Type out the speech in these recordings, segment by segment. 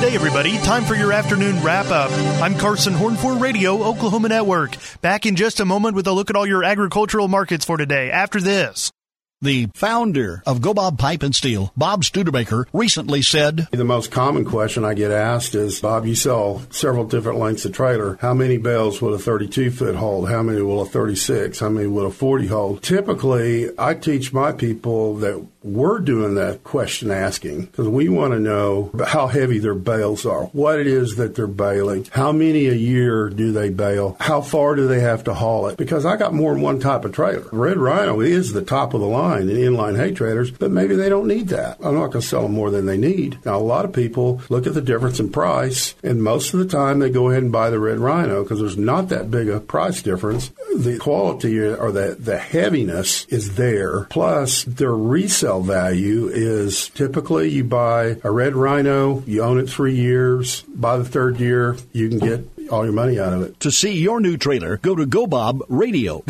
Good day, everybody. Time for your afternoon wrap-up. I'm Carson Horn for Radio Oklahoma Network. Back in just a moment with a look at all your agricultural markets for today after this. The founder of Go Bob Pipe and Steel, Bob Studebaker, recently said, The most common question I get asked is, Bob, you sell several different lengths of trailer. How many bales will a 32-foot hold? How many will a 36? How many will a 40 hold? Typically, I teach my people that we're doing that question asking because we want to know how heavy their bales are, what it is that they're baling, how many a year do they bale, how far do they have to haul it, because I got more than one type of trailer. Red Rhino is the top of the line in inline hay trailers, but maybe they don't need that. I'm not going to sell them more than they need. Now, a lot of people look at the difference in price, and most of the time they go ahead and buy the Red Rhino because there's not that big a price difference. The quality or the heaviness is there, plus their resale value is typically you buy a Red Rhino, you own it 3 years, by the third year, you can get all your money out of it. To see your new trailer, go to Go Bob Radio,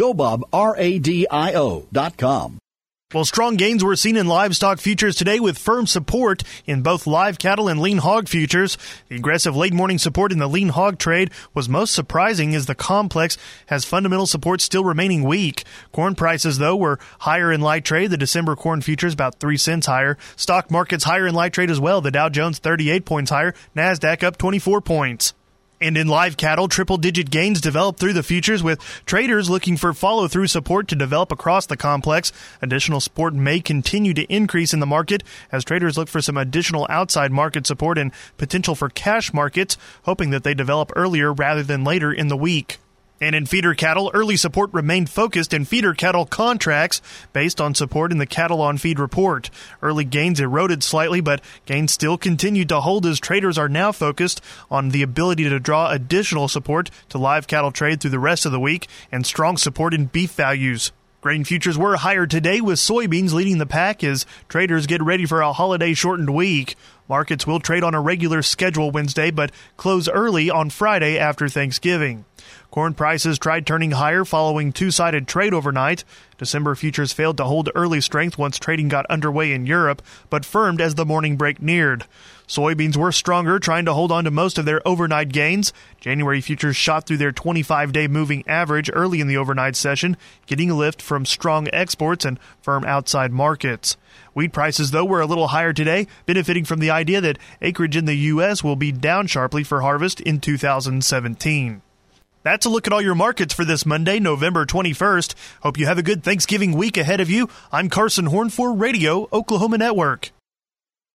GoBobRadio.com. Well, strong gains were seen in livestock futures today with firm support in both live cattle and lean hog futures. The aggressive late morning support in the lean hog trade was most surprising as the complex has fundamental support still remaining weak. Corn prices, though, were higher in light trade. The December corn futures about 3 cents higher. Stock markets higher in light trade as well. The Dow Jones 38 points higher. NASDAQ up 24 points. And in live cattle, triple-digit gains developed through the futures with traders looking for follow-through support to develop across the complex. Additional support may continue to increase in the market as traders look for some additional outside market support and potential for cash markets, hoping that they develop earlier rather than later in the week. And in feeder cattle, early support remained focused in feeder cattle contracts based on support in the Cattle on Feed report. Early gains eroded slightly, but gains still continued to hold as traders are now focused on the ability to draw additional support to live cattle trade through the rest of the week and strong support in beef values. Grain futures were higher today with soybeans leading the pack as traders get ready for a holiday-shortened week. Markets will trade on a regular schedule Wednesday but close early on Friday after Thanksgiving. Corn prices tried turning higher following two-sided trade overnight. December futures failed to hold early strength once trading got underway in Europe, but firmed as the morning break neared. Soybeans were stronger, trying to hold on to most of their overnight gains. January futures shot through their 25-day moving average early in the overnight session, getting a lift from strong exports and firm outside markets. Wheat prices, though, were a little higher today, benefiting from the idea that acreage in the U.S. will be down sharply for harvest in 2017. That's a look at all your markets for this Monday, November 21st. Hope you have a good Thanksgiving week ahead of you. I'm Carson Horn for Radio Oklahoma Network.